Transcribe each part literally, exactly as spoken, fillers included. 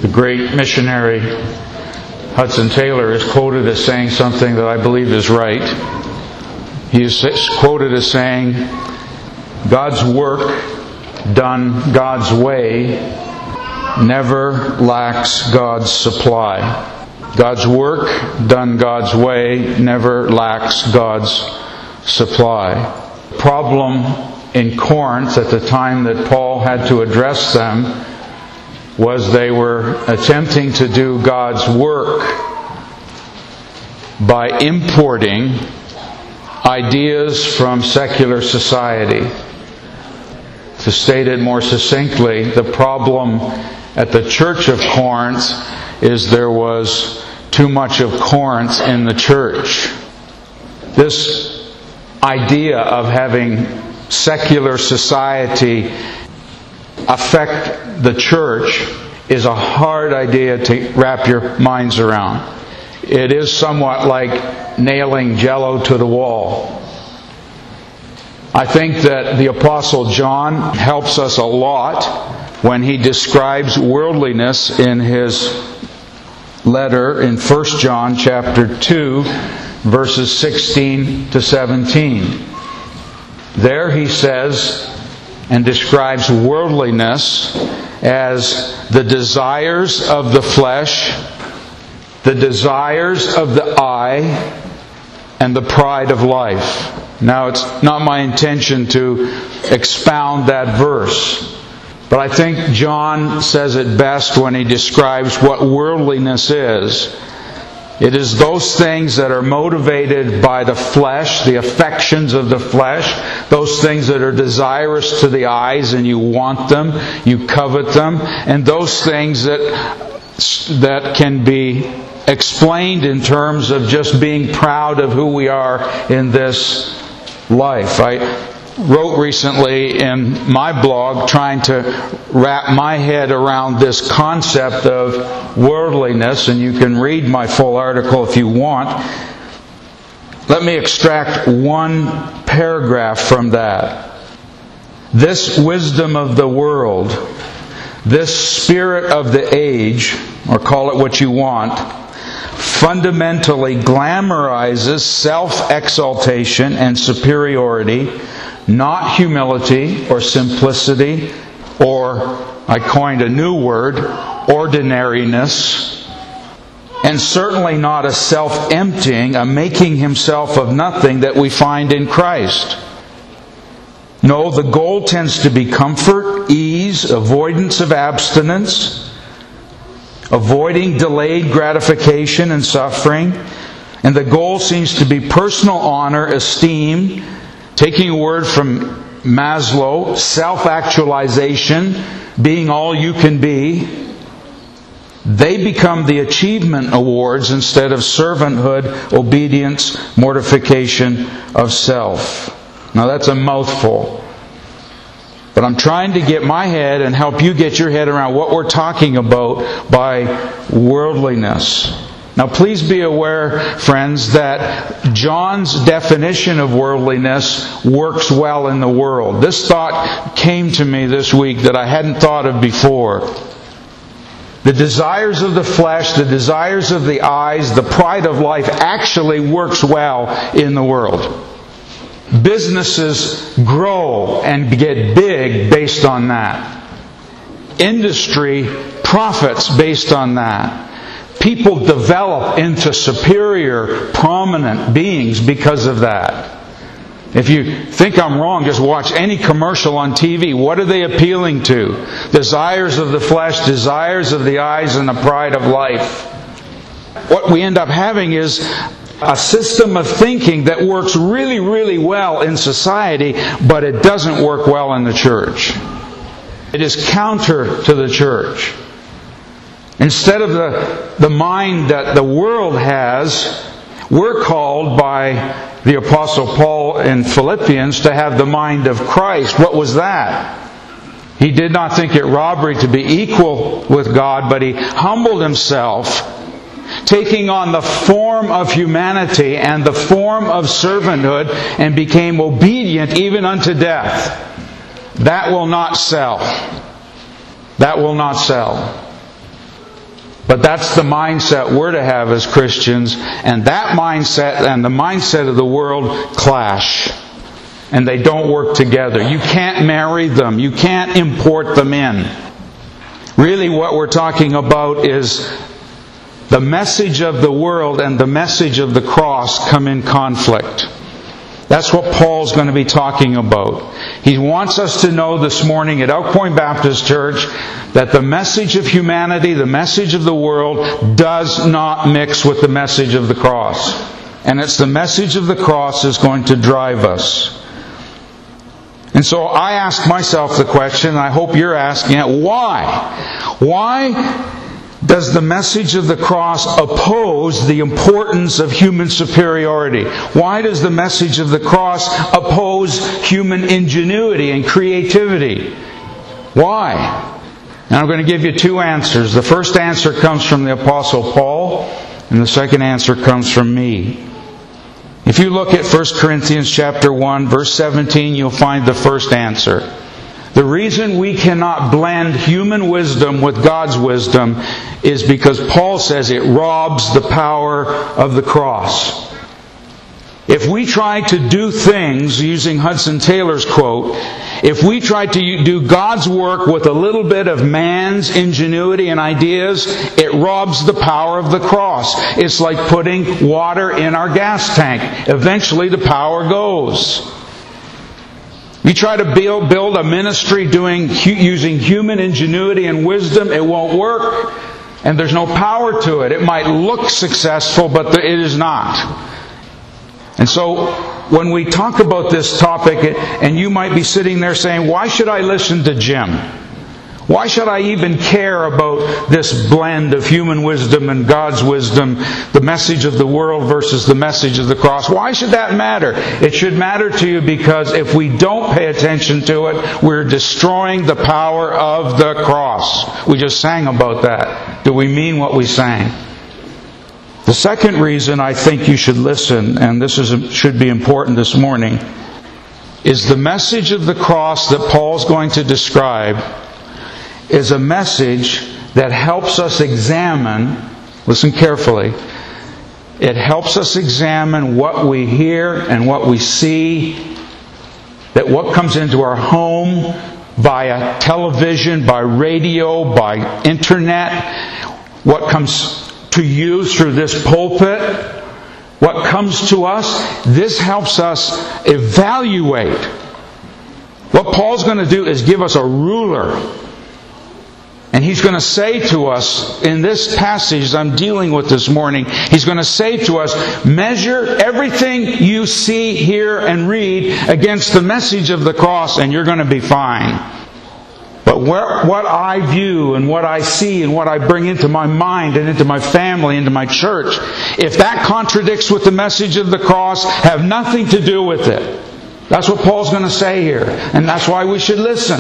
The great missionary Hudson Taylor is quoted as saying something that I believe is right. He is quoted as saying, God's work done God's way never lacks God's supply. God's work done God's way never lacks God's supply. The problem in Corinth at the time that Paul had to address them was they were attempting to do God's work by importing ideas from secular society. To state it more succinctly, the problem at the church of Corinth is there was too much of Corinth in the church. This idea of having secular society affect the church is a hard idea to wrap your minds around. It is somewhat like nailing Jell-O to the wall. I think that the Apostle John helps us a lot when he describes worldliness in his letter in First John chapter two, verses sixteen to seventeen. There he says and describes worldliness as the desires of the flesh, the desires of the eye, and the pride of life. Now, it's not my intention to expound that verse, but I think John says it best when he describes what worldliness is. It is those things that are motivated by the flesh, the affections of the flesh, those things that are desirous to the eyes and you want them, you covet them, and those things that that can be explained in terms of just being proud of who we are in this life. I wrote recently in my blog trying to wrap my head around this concept of worldliness, and you can read my full article if you want. Let me extract one paragraph from that. This wisdom of the world, this spirit of the age, or call it what you want, fundamentally glamorizes self-exaltation and superiority, not humility or simplicity, or, I coined a new word, ordinariness, and certainly not a self-emptying, a making himself of nothing that we find in Christ. No, the goal tends to be comfort, ease, avoidance of abstinence, avoiding delayed gratification and suffering, and the goal seems to be personal honor, esteem, taking a word from Maslow, self-actualization, being all you can be. They become the achievement awards instead of servanthood, obedience, mortification of self. Now that's a mouthful. But I'm trying to get my head and help you get your head around what we're talking about by worldliness. Now please be aware, friends, that John's definition of worldliness works well in the world. This thought came to me this week that I hadn't thought of before. The desires of the flesh, the desires of the eyes, the pride of life actually works well in the world. Businesses grow and get big based on that. Industry profits based on that. People develop into superior, prominent beings because of that. If you think I'm wrong, just watch any commercial on T V. What are they appealing to? Desires of the flesh, desires of the eyes, and the pride of life. What we end up having is a system of thinking that works really, really well in society, but it doesn't work well in the church. It is counter to the church. Instead of the, the mind that the world has, we're called by the Apostle Paul in Philippians to have the mind of Christ. What was that? He did not think it robbery to be equal with God, but he humbled himself, taking on the form of humanity and the form of servanthood, and became obedient even unto death. That will not sell. That will not sell. But that's the mindset we're to have as Christians. And that mindset and the mindset of the world clash. And they don't work together. You can't marry them. You can't import them in. Really what we're talking about is the message of the world and the message of the cross come in conflict. That's what Paul's going to be talking about. He wants us to know this morning at Elk Point Baptist Church that the message of humanity, the message of the world, does not mix with the message of the cross. And it's the message of the cross that's going to drive us. And so I ask myself the question, and I hope you're asking it, why? Why does the message of the cross oppose the importance of human superiority? Why does the message of the cross oppose human ingenuity and creativity? Why? And I'm going to give you two answers. The first answer comes from the Apostle Paul, and the second answer comes from me. If you look at First Corinthians chapter one, verse seventeen, you'll find the first answer. The reason we cannot blend human wisdom with God's wisdom is because Paul says it robs the power of the cross. If we try to do things, using Hudson Taylor's quote, if we try to do God's work with a little bit of man's ingenuity and ideas, it robs the power of the cross. It's like putting water in our gas tank. Eventually the power goes. You try to build, build a ministry doing using human ingenuity and wisdom, it won't work. And there's no power to it. It might look successful, but it is not. And so, when we talk about this topic, and you might be sitting there saying, why should I listen to Jim? Why should I even care about this blend of human wisdom and God's wisdom, the message of the world versus the message of the cross? Why should that matter? It should matter to you because if we don't pay attention to it, we're destroying the power of the cross. We just sang about that. Do we mean what we sang? The second reason I think you should listen, and this is should be important this morning, is the message of the cross that Paul's going to describe is a message that helps us examine, listen carefully, it helps us examine what we hear and what we see, that what comes into our home via television, by radio, by internet, what comes to you through this pulpit, what comes to us, this helps us evaluate. What Paul's going to do is give us a ruler. And he's going to say to us, in this passage I'm dealing with this morning, he's going to say to us, measure everything you see, hear, and read against the message of the cross, and you're going to be fine. But where, what I view and what I see and what I bring into my mind and into my family, into my church, if that contradicts with the message of the cross, have nothing to do with it. That's what Paul's going to say here. And that's why we should listen.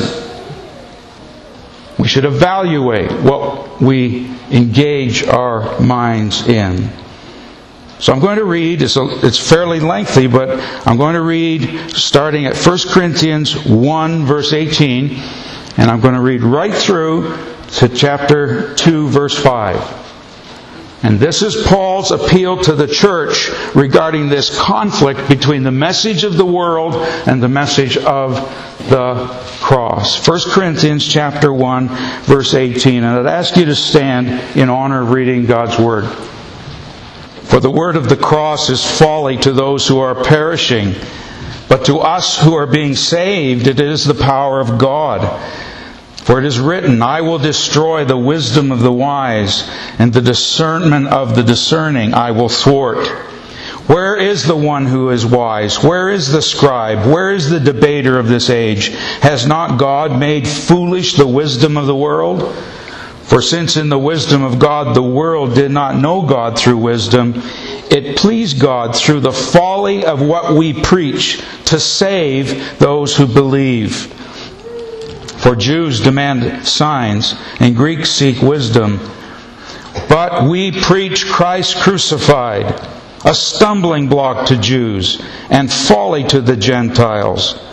We should evaluate what we engage our minds in. So I'm going to read, it's, a, it's fairly lengthy, but I'm going to read starting at First Corinthians one, verse eighteen. And I'm going to read right through to chapter two, verse five. And this is Paul's appeal to the church regarding this conflict between the message of the world and the message of the cross. First Corinthians chapter one, verse eighteen. And I'd ask you to stand in honor of reading God's Word. For the word of the cross is folly to those who are perishing, but to us who are being saved, it is the power of God. For it is written, I will destroy the wisdom of the wise, and the discernment of the discerning I will thwart. Where is the one who is wise? Where is the scribe? Where is the debater of this age? Has not God made foolish the wisdom of the world? For since in the wisdom of God the world did not know God through wisdom, it pleased God through the folly of what we preach to save those who believe. For Jews demand signs, and Greeks seek wisdom. But we preach Christ crucified, a stumbling block to Jews, and folly to the Gentiles.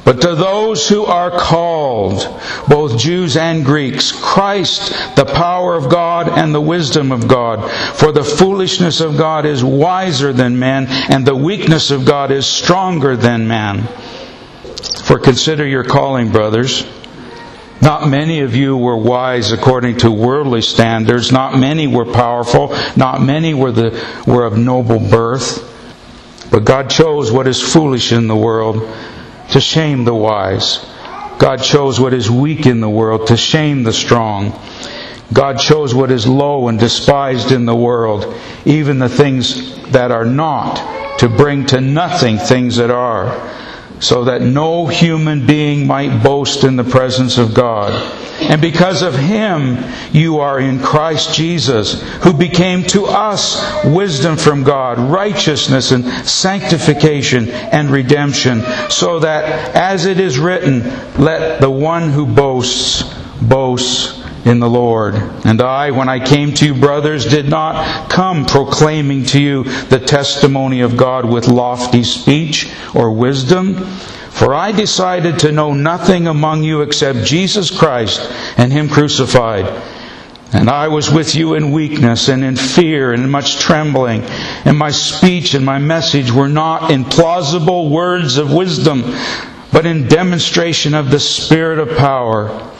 But to those who are called, both Jews and Greeks, Christ, the power of God and the wisdom of God. For the foolishness of God is wiser than men, and the weakness of God is stronger than man. For consider your calling, brothers. Not many of you were wise according to worldly standards. Not many were powerful. Not many were the were of noble birth. But God chose what is foolish in the world to shame the wise. God chose what is weak in the world to shame the strong. God chose what is low and despised in the world, even the things that are not, to bring to nothing things that are, so that no human being might boast in the presence of God. And because of Him, you are in Christ Jesus, who became to us wisdom from God, righteousness and sanctification and redemption, so that, as it is written, let the one who boasts, boast in the Lord. And I, when I came to you, brothers, did not come proclaiming to you the testimony of God with lofty speech or wisdom. For I decided to know nothing among you except Jesus Christ and Him crucified. And I was with you in weakness and in fear and in much trembling. And my speech and my message were not in plausible words of wisdom, but in demonstration of the Spirit of power,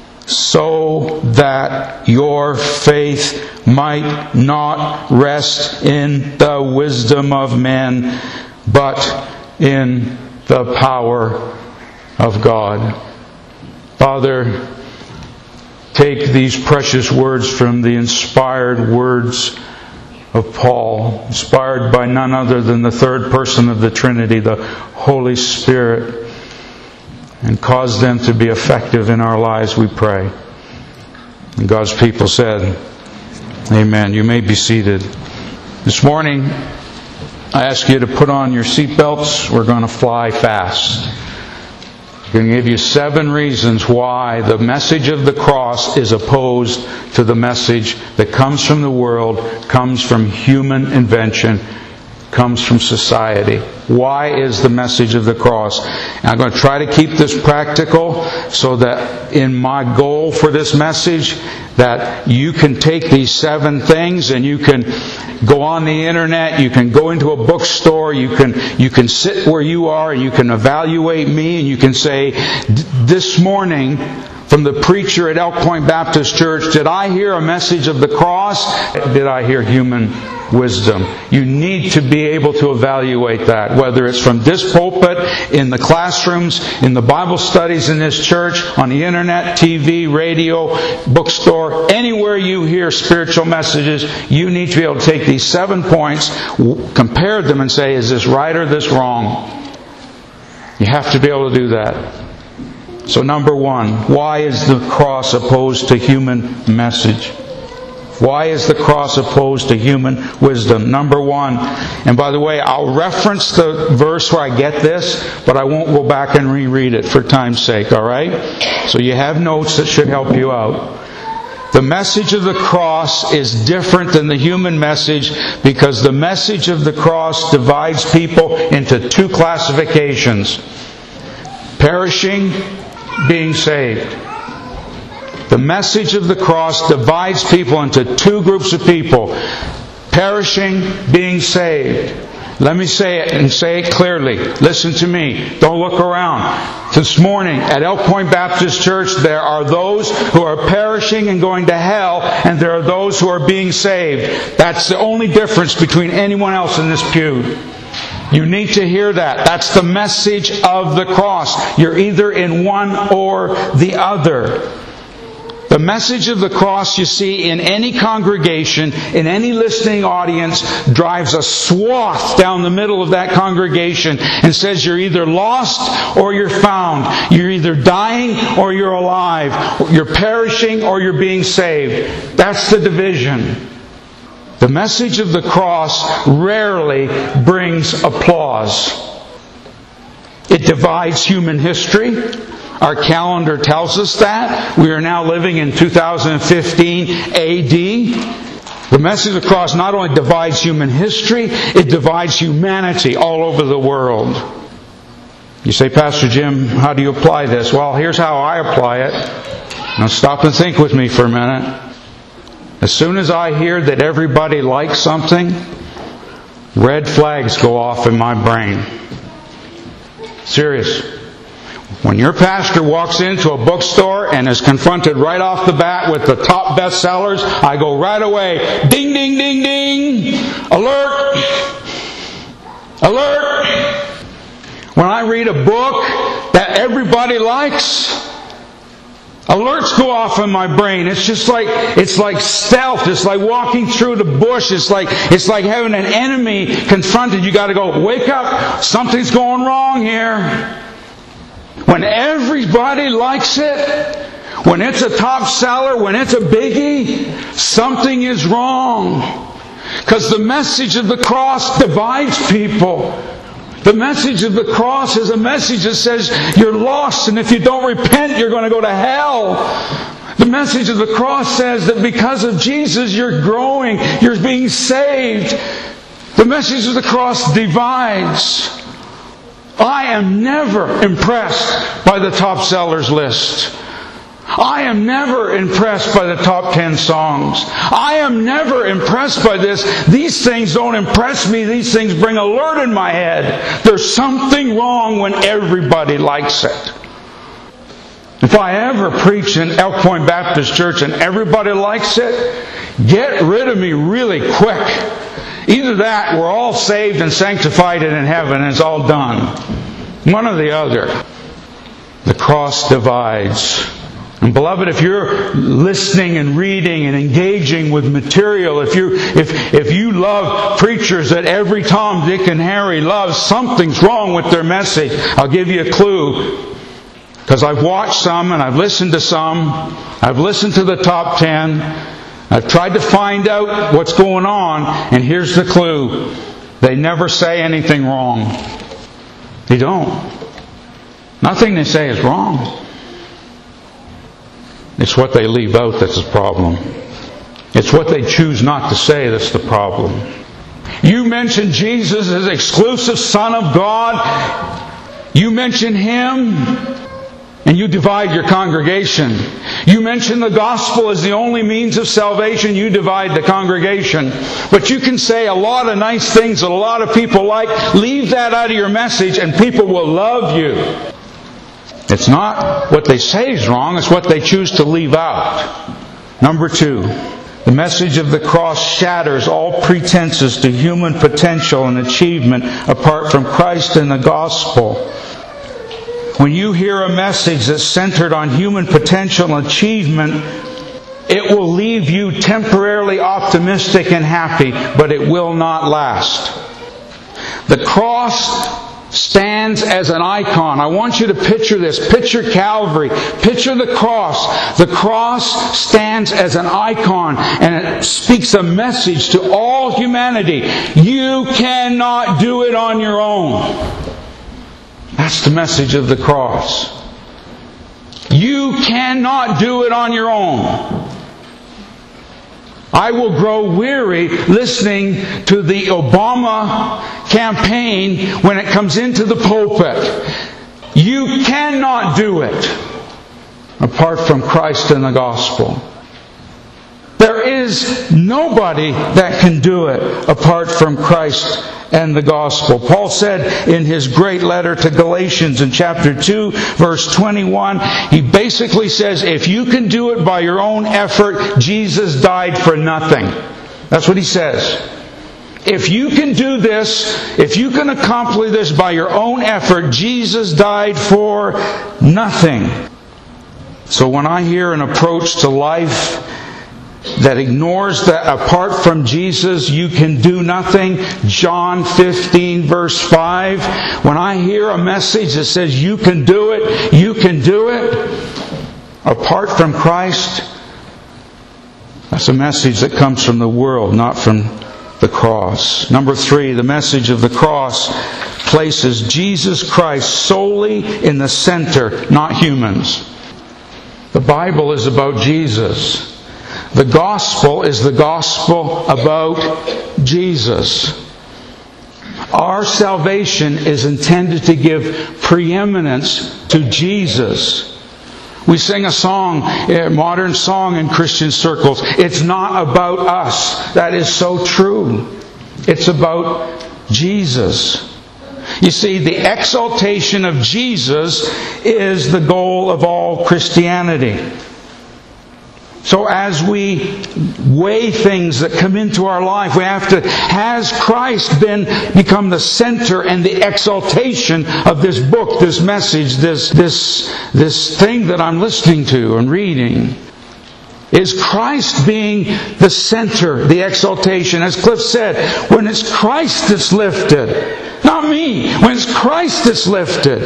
so that your faith might not rest in the wisdom of men, but in the power of God. Father, take these precious words from the inspired words of Paul, inspired by none other than the third person of the Trinity, the Holy Spirit, and cause them to be effective in our lives, we pray. And God's people said, Amen. You may be seated. This morning, I ask you to put on your seatbelts. We're going to fly fast. I'm going to give you seven reasons why the message of the cross is opposed to the message that comes from the world, comes from human invention, comes from society. Why is the message of the cross? And I'm going to try to keep this practical so that in my goal for this message, that you can take these seven things and you can go on the internet, you can go into a bookstore, you can you can sit where you are and you can evaluate me and you can say, this morning from the preacher at Elk Point Baptist Church, did I hear a message of the cross? Did I hear human wisdom? You need to be able to evaluate that, whether it's from this pulpit, in the classrooms, in the Bible studies in this church, on the internet, T V, radio, bookstore, anywhere you hear spiritual messages. You need to be able to take these seven points, compare them and say, is this right or this wrong? You have to be able to do that. So number one, why is the cross opposed to human message? Why is the cross opposed to human wisdom? Number one, and by the way, I'll reference the verse where I get this, but I won't go back and reread it for time's sake, alright? So you have notes that should help you out. The message of the cross is different than the human message because the message of the cross divides people into two classifications: perishing, being saved. The message of the cross divides people into two groups of people: perishing, being saved. Let me say it and say it clearly. Listen to me. Don't look around. This morning at Elk Point Baptist Church, there are those who are perishing and going to hell, and there are those who are being saved. That's the only difference between anyone else in this pew. You need to hear that. That's the message of the cross. You're either in one or the other. The message of the cross, you see, in any congregation, in any listening audience, drives a swath down the middle of that congregation and says you're either lost or you're found. You're either dying or you're alive. You're perishing or you're being saved. That's the division. The message of the cross rarely brings applause. It divides human history. Our calendar tells us that. We are now living in two thousand fifteen A D. The message of the cross not only divides human history, it divides humanity all over the world. You say, Pastor Jim, how do you apply this? Well, here's how I apply it. Now stop and think with me for a minute. As soon as I hear that everybody likes something, red flags go off in my brain. Serious. When your pastor walks into a bookstore and is confronted right off the bat with the top bestsellers, I go right away, ding, ding, ding, ding, alert, alert. When I read a book that everybody likes, alerts go off in my brain. It's just like, it's like stealth. It's like walking through the bush. It's like, it's like having an enemy confronted. You got to go, wake up. Something's going wrong here. When everybody likes it, when it's a top seller, when it's a biggie, something is wrong. Because the message of the cross divides people. The message of the cross is a message that says you're lost, and if you don't repent, you're going to go to hell. The message of the cross says that because of Jesus, you're growing, you're being saved. The message of the cross divides. I am never impressed by the top sellers list. I am never impressed by the top ten songs. I am never impressed by this. These things don't impress me. These things bring alert in my head. There's something wrong when everybody likes it. If I ever preach in Elk Point Baptist Church and everybody likes it, get rid of me really quick. Either that, we're all saved and sanctified and in heaven and it's all done. One or the other. The cross divides. And beloved, if you're listening and reading and engaging with material, if you if if you love preachers that every Tom, Dick, and Harry loves, something's wrong with their message. I'll give you a clue. Because I've watched some and I've listened to some. I've listened to the top ten. I've tried to find out what's going on, and here's the clue. They never say anything wrong. They don't. Nothing they say is wrong. It's what they leave out that's the problem. It's what they choose not to say that's the problem. You mention Jesus as exclusive Son of God. You mention Him, and you divide your congregation. You mention the gospel as the only means of salvation, you divide the congregation. But you can say a lot of nice things that a lot of people like. Leave that out of your message and people will love you. It's not what they say is wrong, it's what they choose to leave out. Number two, the message of the cross shatters all pretenses to human potential and achievement apart from Christ and the gospel. When you hear a message that's centered on human potential and achievement, it will leave you temporarily optimistic and happy, but it will not last. The cross stands as an icon. I want you to picture this. Picture Calvary. Picture the cross. The cross stands as an icon, and it speaks a message to all humanity. You cannot do it on your own. That's the message of the cross. You cannot do it on your own. I will grow weary listening to the Obama campaign when it comes into the pulpit. You cannot do it apart from Christ and the gospel. There is nobody that can do it apart from Christ and the gospel. Paul said in his great letter to Galatians in chapter two, verse twenty-one, he basically says, if you can do it by your own effort, Jesus died for nothing. That's what he says. If you can do this, if you can accomplish this by your own effort, Jesus died for nothing. So when I hear an approach to life that ignores that apart from Jesus you can do nothing, John fifteen verse five, when I hear a message that says you can do it, you can do it apart from Christ, that's a message that comes from the world, not from the cross. Number three, the message of the cross places Jesus Christ solely in the center, not humans. The Bible is about Jesus. The gospel is the gospel about Jesus. Our salvation is intended to give preeminence to Jesus. We sing a song, a modern song in Christian circles. It's not about us. That is so true. It's about Jesus. You see, the exaltation of Jesus is the goal of all Christianity. So as we weigh things that come into our life, we have to, has Christ been become the center and the exaltation of this book, this message, this this this thing that I'm listening to and reading? Is Christ being the center, the exaltation? As Cliff said, when it's Christ that's lifted, not me, when it's Christ that's lifted.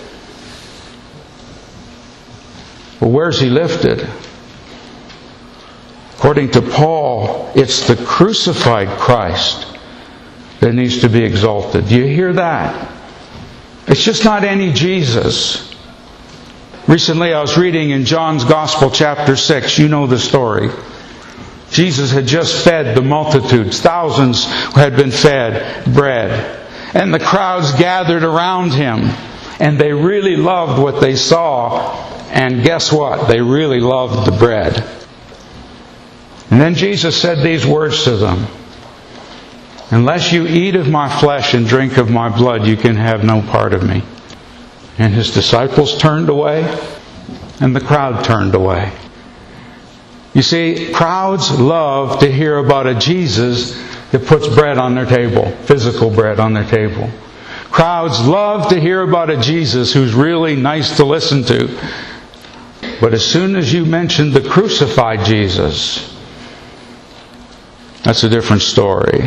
Well, where's He lifted? According to Paul, it's the crucified Christ that needs to be exalted. Do you hear that? It's just not any Jesus. Recently I was reading in John's Gospel, chapter six. You know the story. Jesus had just fed the multitudes. Thousands had been fed bread. And the crowds gathered around Him. And they really loved what they saw. And guess what? They really loved the bread. And then Jesus said these words to them. Unless you eat of my flesh and drink of my blood, you can have no part of me. And His disciples turned away, and the crowd turned away. You see, crowds love to hear about a Jesus that puts bread on their table, physical bread on their table. Crowds love to hear about a Jesus who's really nice to listen to. But as soon as you mention the crucified Jesus, that's a different story.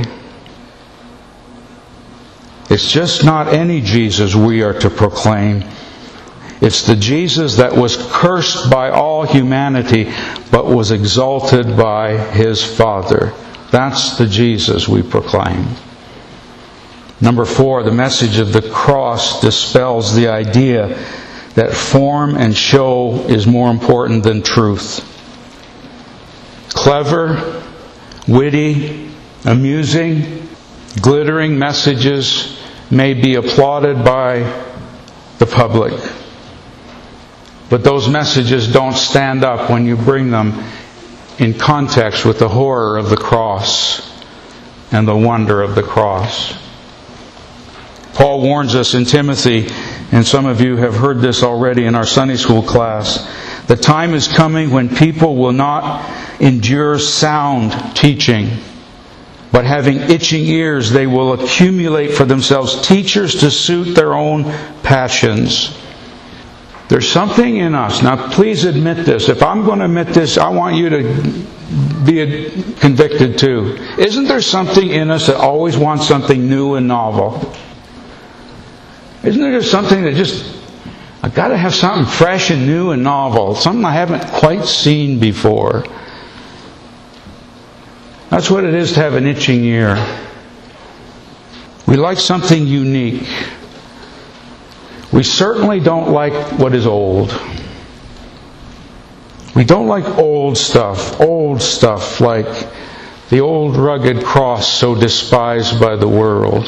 It's just not any Jesus we are to proclaim. It's the Jesus that was cursed by all humanity, but was exalted by His Father. That's the Jesus we proclaim. Number four, the message of the cross dispels the idea that form and show is more important than truth. Clever, witty, amusing, glittering messages may be applauded by the public. But those messages don't stand up when you bring them in context with the horror of the cross and the wonder of the cross. Paul warns us in Timothy, and some of you have heard this already in our Sunday school class, the time is coming when people will not endure sound teaching, but having itching ears, they will accumulate for themselves teachers to suit their own passions. There's something in us. Now, please admit this. If I'm going to admit this, I want you to be convicted too. Isn't there something in us that always wants something new and novel? Isn't there just something that just, I've got to have something fresh and new and novel, something I haven't quite seen before? That's what it is to have an itching ear. We like something unique. We certainly don't like what is old. We don't like old stuff. Old stuff like the old rugged cross so despised by the world.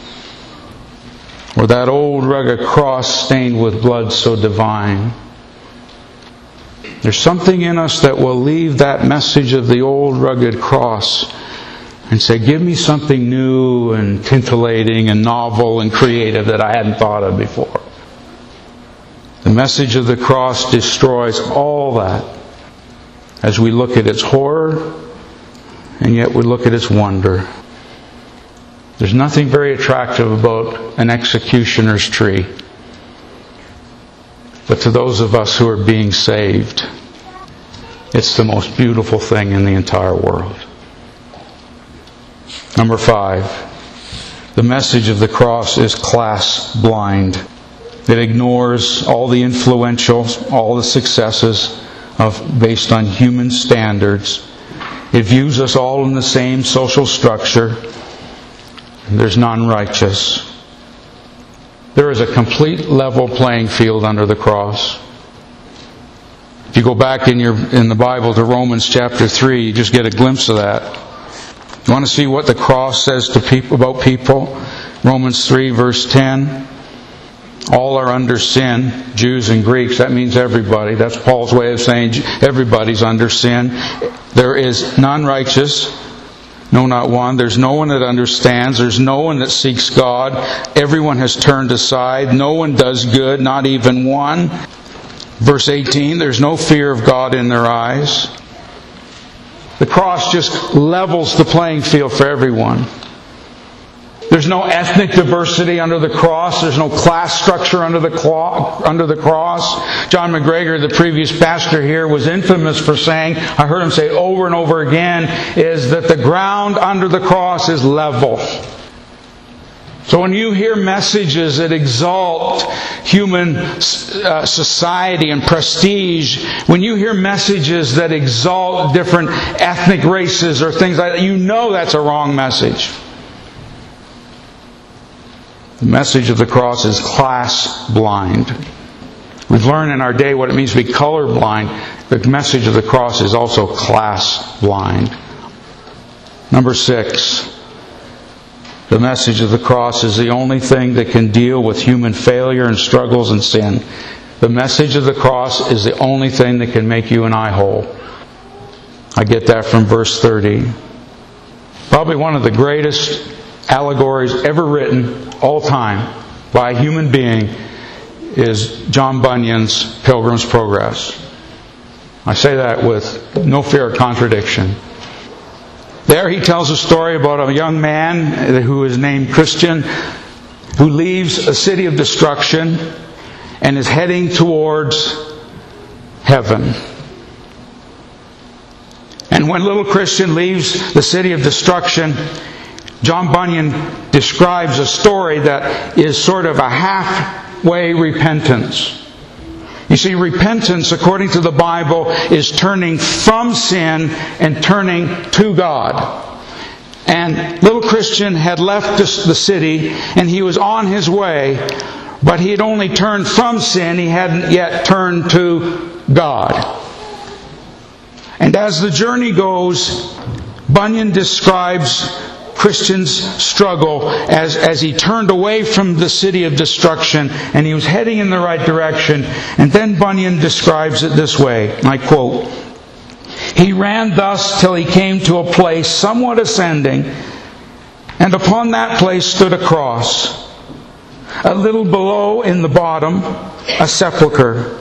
Or that old rugged cross stained with blood so divine. There's something in us that will leave that message of the old rugged cross and say, give me something new and titillating and novel and creative that I hadn't thought of before. The message of the cross destroys all that as we look at its horror and yet we look at its wonder. There's nothing very attractive about an executioner's tree. But to those of us who are being saved, it's the most beautiful thing in the entire world. Number five, the message of the cross is class blind. It ignores all the influential, all the successes of based on human standards. It views us all in the same social structure. There's none righteous. There is a complete level playing field under the cross. If you go back in your in the Bible to Romans chapter three, you just get a glimpse of that. You want to see what the cross says to people about people? Romans three, verse ten. All are under sin, Jews and Greeks. That means everybody. That's Paul's way of saying everybody's under sin. There is none righteous, no, not one. There's no one that understands. There's no one that seeks God. Everyone has turned aside. No one does good, not even one. Verse eighteen, there's no fear of God in their eyes. The cross just levels the playing field for everyone. There's no ethnic diversity under the cross. There's no class structure under the cloth, under the cross. John McGregor, the previous pastor here, was infamous for saying, I heard him say over and over again, is that the ground under the cross is level. So when you hear messages that exalt human uh, society and prestige, when you hear messages that exalt different ethnic races or things like that, you know that's a wrong message. The message of the cross is class blind. We've learned in our day what it means to be color blind. The message of the cross is also class blind. Number six. The message of the cross is the only thing that can deal with human failure and struggles and sin. The message of the cross is the only thing that can make you and I whole. I get that from verse thirty. Probably one of the greatest allegories ever written, all time, by a human being, is John Bunyan's Pilgrim's Progress. I say that with no fear of contradiction. There he tells a story about a young man who is named Christian, who leaves a city of destruction and is heading towards heaven. And when little Christian leaves the city of destruction, John Bunyan describes a story that is sort of a halfway repentance. You see, repentance, according to the Bible, is turning from sin and turning to God. And little Christian had left the city and he was on his way, but he had only turned from sin, he hadn't yet turned to God. And as the journey goes, Bunyan describes Christian's struggle as, as he turned away from the city of destruction and he was heading in the right direction. And then Bunyan describes it this way, I quote, "He ran thus till he came to a place somewhat ascending, and upon that place stood a cross. A little below in the bottom, a sepulchre.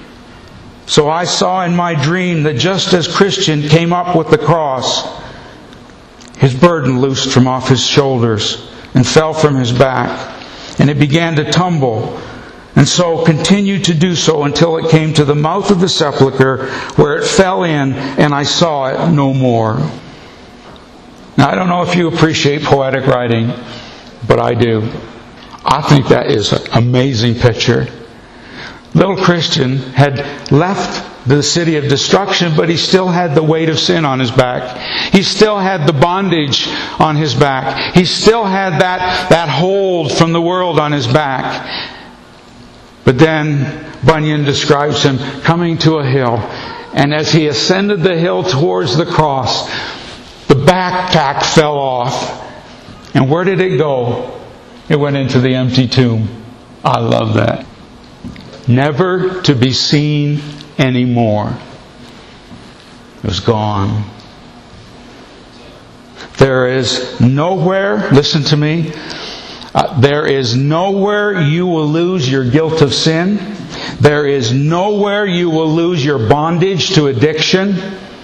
So I saw in my dream that just as Christian came up with the cross, his burden loosed from off his shoulders and fell from his back, and it began to tumble, and so continued to do so until it came to the mouth of the sepulchre, where it fell in, and I saw it no more." Now, I don't know if you appreciate poetic writing, but I do. I think that is an amazing picture. Little Christian had left the city of destruction, but he still had the weight of sin on his back. He still had the bondage on his back. He still had that, that hold from the world on his back. But then Bunyan describes him coming to a hill, and as he ascended the hill towards the cross, the backpack fell off. And where did it go? It went into the empty tomb. I love that. Never to be seen anymore. It was gone. There is nowhere, listen to me, uh, there is nowhere you will lose your guilt of sin. There is nowhere you will lose your bondage to addiction.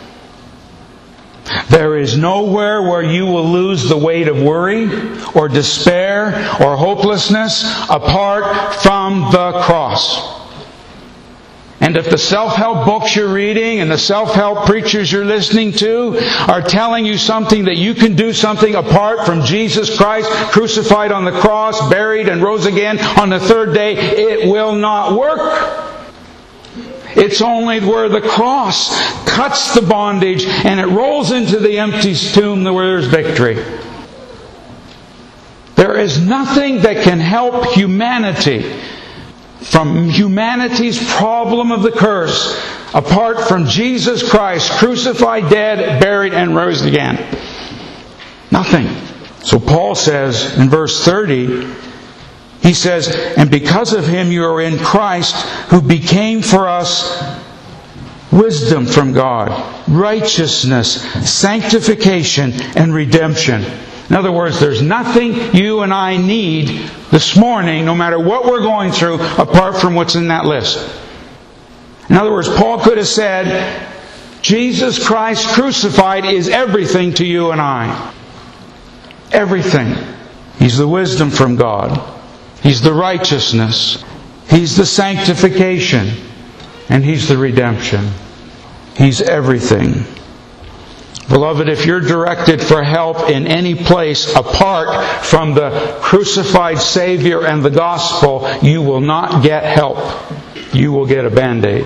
There is nowhere where you will lose the weight of worry or despair or hopelessness apart from the cross. And if the self-help books you're reading and the self-help preachers you're listening to are telling you something that you can do something apart from Jesus Christ, crucified on the cross, buried and rose again on the third day, it will not work. It's only where the cross cuts the bondage and it rolls into the empty tomb where there's victory. There is nothing that can help humanity from humanity's problem of the curse apart from Jesus Christ, crucified, dead, buried, and rose again. Nothing. So Paul says in verse thirty, he says, "And because of Him you are in Christ, who became for us wisdom from God, righteousness, sanctification, and redemption." In other words, there's nothing you and I need this morning, no matter what we're going through, apart from what's in that list. In other words, Paul could have said, Jesus Christ crucified is everything to you and I. Everything. He's the wisdom from God. He's the righteousness. He's the sanctification. And He's the redemption. He's everything. Beloved, if you're directed for help in any place apart from the crucified Savior and the gospel, you will not get help. You will get a Band-Aid.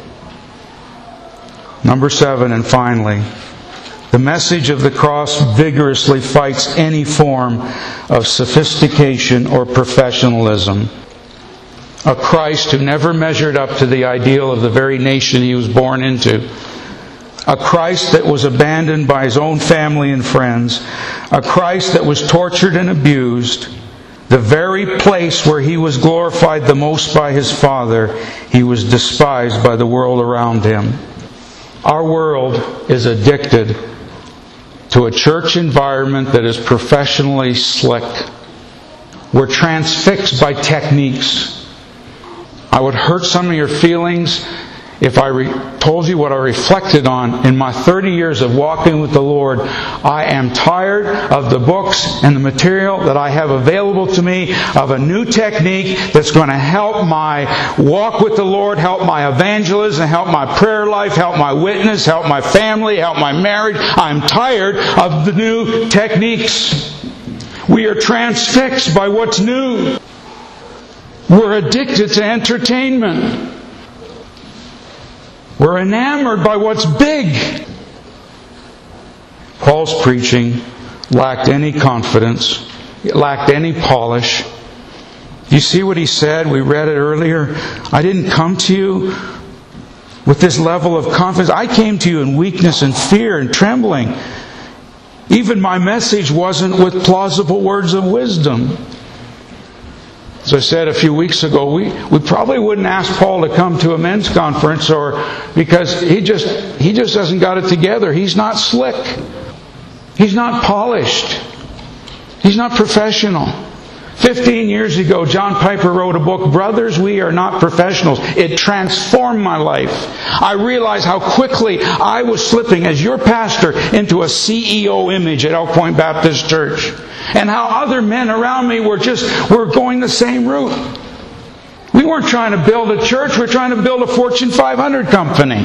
Number seven, and finally, the message of the cross vigorously fights any form of sophistication or professionalism. A Christ who never measured up to the ideal of the very nation He was born into. A Christ that was abandoned by His own family and friends. A Christ that was tortured and abused. The very place where He was glorified the most by His Father, He was despised by the world around Him. Our world is addicted to a church environment that is professionally slick. We're transfixed by techniques. I would hurt some of your feelings if I re- told you what I reflected on in my thirty years of walking with the Lord. I am tired of the books and the material that I have available to me of a new technique that's going to help my walk with the Lord, help my evangelism, help my prayer life, help my witness, help my family, help my marriage. I'm tired of the new techniques. We are transfixed by what's new. We're addicted to entertainment. We're enamored by what's big. Paul's preaching lacked any confidence. It lacked any polish. You see what he said? We read it earlier. I didn't come to you with this level of confidence. I came to you in weakness and fear and trembling. Even my message wasn't with plausible words of wisdom. As I said a few weeks ago, we, we probably wouldn't ask Paul to come to a men's conference, or because he just he just hasn't got it together. He's not slick. He's not polished. He's not professional. Fifteen years ago, John Piper wrote a book, Brothers, We Are Not Professionals. It transformed my life. I realized how quickly I was slipping as your pastor into a C E O image at Elk Point Baptist Church. And how other men around me were just were going the same route. We weren't trying to build a church, we're trying to build a Fortune five hundred company.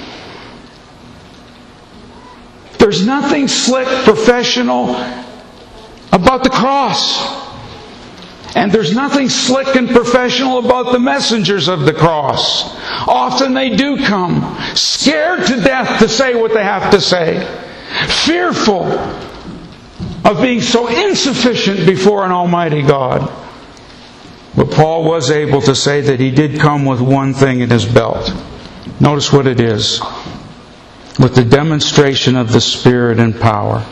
There's nothing slick, professional about the cross. And there's nothing slick and professional about the messengers of the cross. Often they do come, scared to death to say what they have to say. Fearful of being so insufficient before an almighty God. But Paul was able to say that he did come with one thing in his belt. Notice what it is. With the demonstration of the Spirit and power.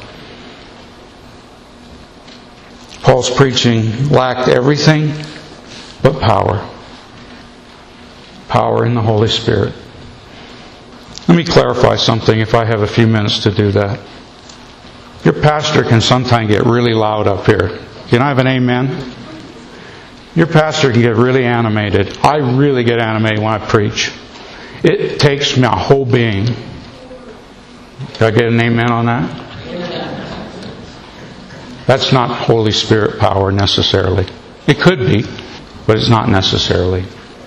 Paul's preaching lacked everything but power. Power in the Holy Spirit. Let me clarify something if I have a few minutes to do that. Your pastor can sometimes get really loud up here. Can I have an amen? Your pastor can get really animated. I really get animated when I preach. It takes my whole being. Can I get an amen on that? That's not Holy Spirit power necessarily. It could be, but it's not necessarily.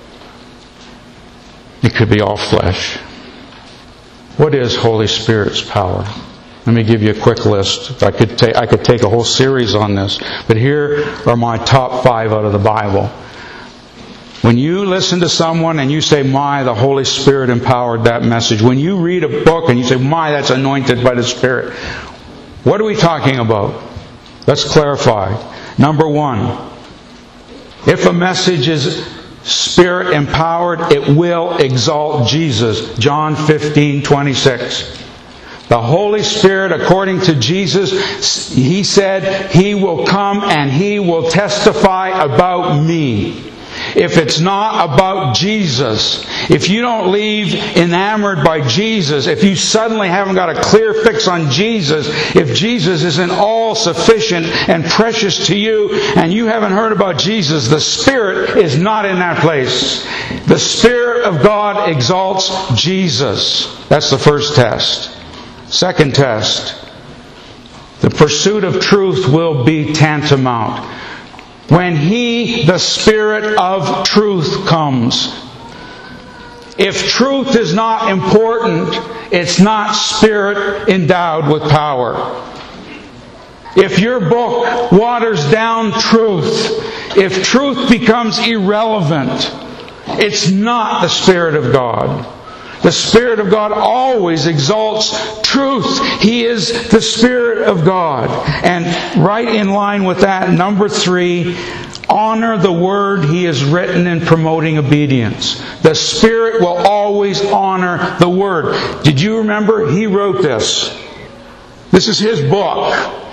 It could be all flesh. What is Holy Spirit's power? Let me give you a quick list. I could take I could take a whole series on this, but here are my top five out of the Bible. When you listen to someone and you say, "My, the Holy Spirit empowered that message." When you read a book and you say, "My, that's anointed by the Spirit," what are we talking about? Let's clarify. Number one, if a message is Spirit empowered, it will exalt Jesus. John fifteen twenty-six. The Holy Spirit, according to Jesus, He said, He will come and He will testify about me. If it's not about Jesus, if you don't leave enamored by Jesus, if you suddenly haven't got a clear fix on Jesus, if Jesus isn't all sufficient and precious to you, and you haven't heard about Jesus, the Spirit is not in that place. The Spirit of God exalts Jesus. That's the first test. Second test. The pursuit of truth will be tantamount. When He, the Spirit of truth, comes. If truth is not important, it's not Spirit endowed with power. If your book waters down truth, if truth becomes irrelevant, it's not the Spirit of God. The Spirit of God always exalts truth. He is the Spirit of God. And right in line with that, number three, honor the Word He has written in promoting obedience. The Spirit will always honor the Word. Did you remember? He wrote this. This is His book.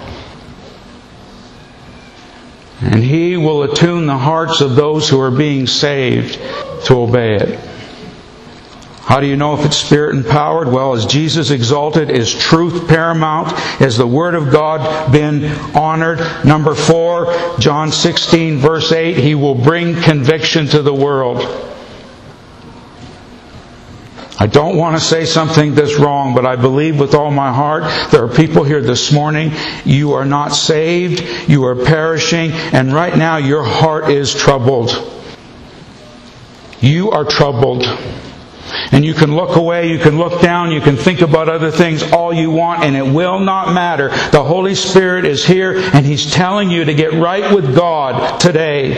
And He will attune the hearts of those who are being saved to obey it. How do you know if it's Spirit empowered? Well, is Jesus exalted? Is truth paramount? Has the Word of God been honored? Number four, John sixteen verse eight, He will bring conviction to the world. I don't want to say something that's wrong, but I believe with all my heart there are people here this morning, you are not saved, you are perishing, and right now your heart is troubled. You are troubled. And you can look away, you can look down, you can think about other things all you want, and it will not matter. The Holy Spirit is here, and He's telling you to get right with God today.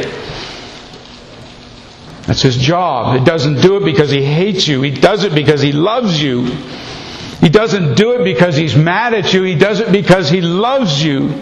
That's His job. He doesn't do it because He hates you. He does it because He loves you. He doesn't do it because He's mad at you. He does it because He loves you.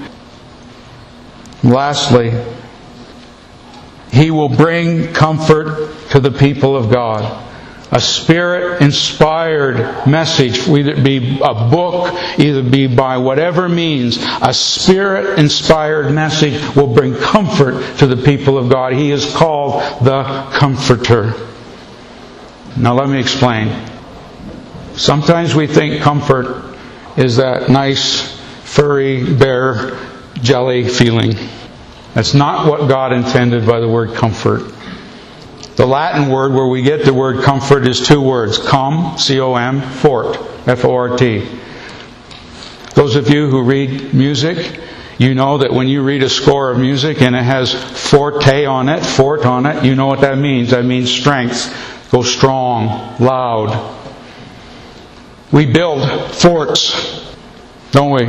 Lastly, He will bring comfort to the people of God. A Spirit-inspired message, whether it be a book, either be by whatever means, a Spirit-inspired message will bring comfort to the people of God. He is called the Comforter. Now let me explain. Sometimes we think comfort is that nice, furry, bear, jelly feeling. That's not what God intended by the word comfort. The Latin word where we get the word comfort is two words. Com, C O M, fort, F O R T. Those of you who read music, you know that when you read a score of music and it has forte on it, fort on it, you know what that means. That means strength. Go strong, loud. We build forts, don't we?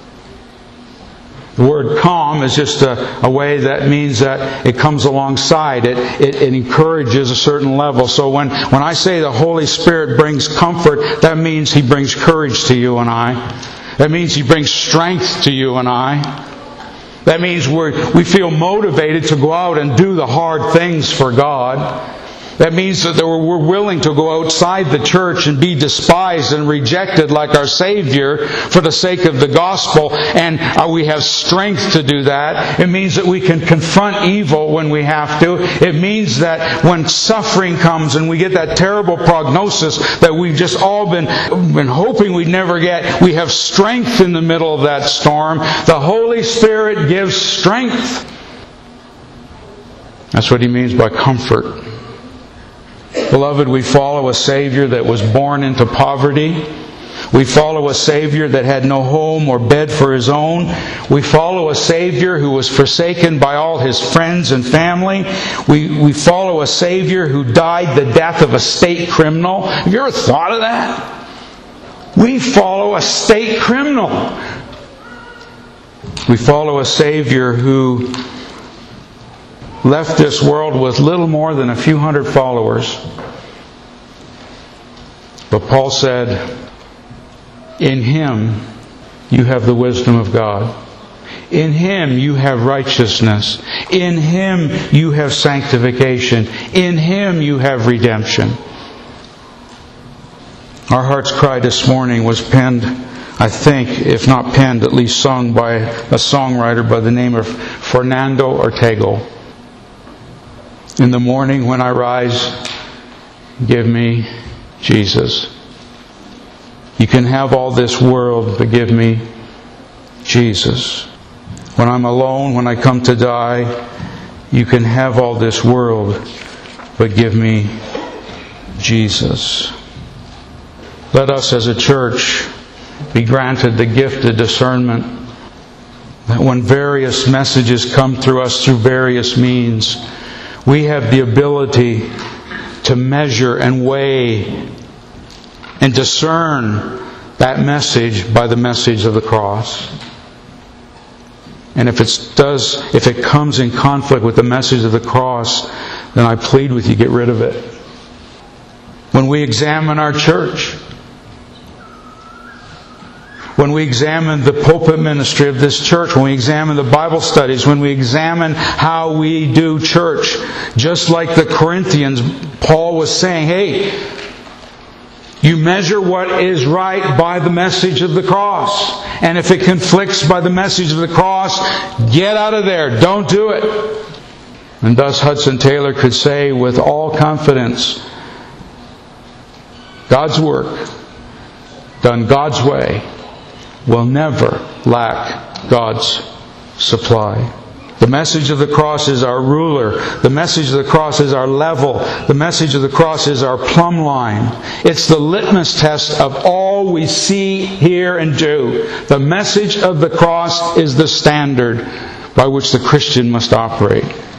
The word calm is just a, a way that means that it comes alongside. It, it, it encourages a certain level. So when, when I say the Holy Spirit brings comfort, that means He brings courage to you and I. That means He brings strength to you and I. That means we we feel motivated to go out and do the hard things for God. That means that we're willing to go outside the church and be despised and rejected like our Savior for the sake of the gospel, and we have strength to do that. It means that we can confront evil when we have to. It means that when suffering comes and we get that terrible prognosis that we've just all been, been hoping we'd never get, we have strength in the middle of that storm. The Holy Spirit gives strength. That's what He means by comfort. Beloved, we follow a Savior that was born into poverty. We follow a Savior that had no home or bed for His own. We follow a Savior who was forsaken by all His friends and family. We, we follow a Savior who died the death of a state criminal. Have you ever thought of that? We follow a state criminal. We follow a Savior who left this world with little more than a few hundred followers. But Paul said, in Him you have the wisdom of God. In Him you have righteousness. In Him you have sanctification. In Him you have redemption. Our heart's cry this morning was penned I think, if not penned, at least sung by a songwriter by the name of Fernando Ortega. In the morning when I rise, give me Jesus. You can have all this world, but give me Jesus. When I'm alone, when I come to die, you can have all this world, but give me Jesus. Let us as a church be granted the gift of discernment, that when various messages come through us through various means, we have the ability to measure and weigh and discern that message by the message of the cross. And if it does, if it comes in conflict with the message of the cross, then I plead with you, get rid of it. When we examine our church, when we examine the pulpit ministry of this church, when we examine the Bible studies, when we examine how we do church, just like the Corinthians, Paul was saying, hey, you measure what is right by the message of the cross. And if it conflicts by the message of the cross, get out of there. Don't do it. And thus Hudson Taylor could say with all confidence, God's work, done God's way, will never lack God's supply. The message of the cross is our ruler. The message of the cross is our level. The message of the cross is our plumb line. It's the litmus test of all we see, hear, and do. The message of the cross is the standard by which the Christian must operate.